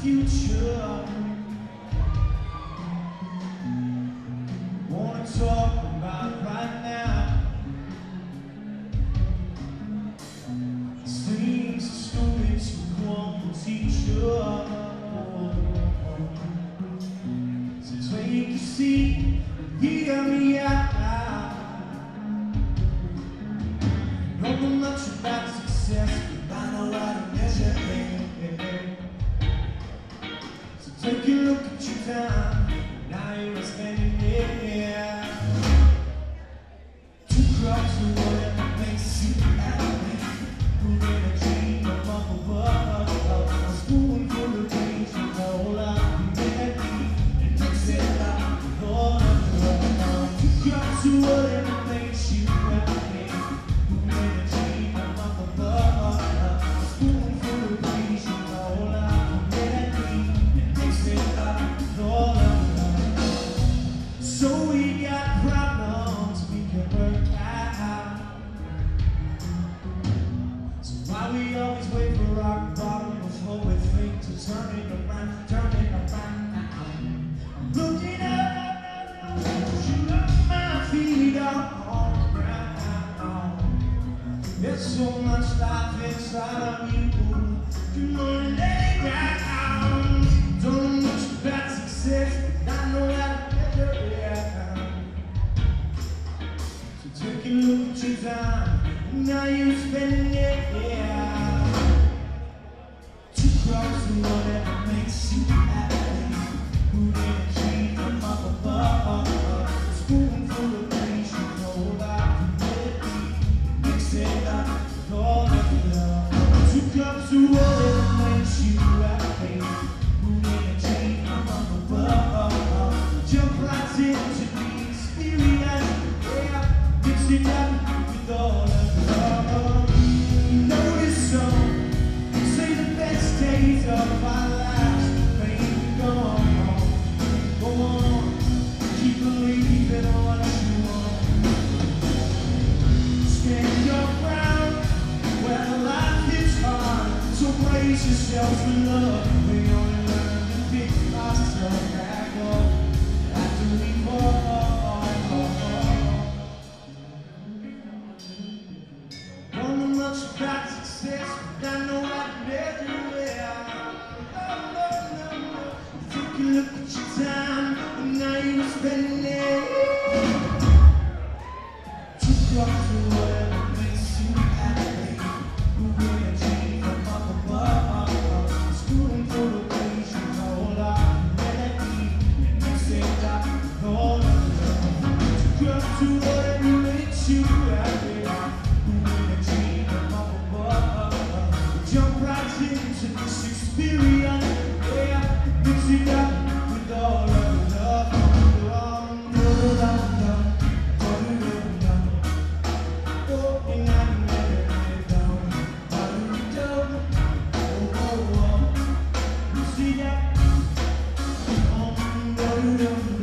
future. Wanna talk about right now. Things students won't teach you. So take a seat, hear me out. Don't know much about success, but I know how to measure it. So take a look at your time, now you're spending it. Two crops of whatever makes you happy. Who made a dream above a world? A spoonful of dreams from the whole lot humanity. And mix it up with all of the world. Two crops of whatever makes you happy. Who made a dream above a world? A spoonful of dreams from the whole lot humanity. And mix it up with all of the world. So we got problems we can work out. So why we always wait for rock bottom before we think to turn it around, turn it around. I'm looking up, shoot up my feet on the ground. There's so much life inside of you. Come on, let it down. Don't know much about success, but I know how to measure it. So take a look at your time, now you're spending it, yeah. Two crops and whatever makes you happy. Who didn't dream from up above? A spoonful of grace, you know that humility. Mix it up with all of your love. Two cups of whatever makes you happy. Who didn't dream from up above? Jump right into the experience, yeah. Mix it up with all of your love. You know this song, say the best days of our lives. Baby, go on, keep believing in what you want. Stand your ground where life is hard. So brace yourself for love. We only learn to pick ourselves back up after we fall. Don't know much about success, but I know how to measure it. Take a look at your time, and now you're spending it. Two crops of whatever makes you happy. Who will a dream from up above? A spoonful of grace, you know that melody. And mix it up with all of the love. Two crops of whatever makes you happy. Who will a dream from up above? Jump right into this experience, yeah. Mix it up with all of the love. See that?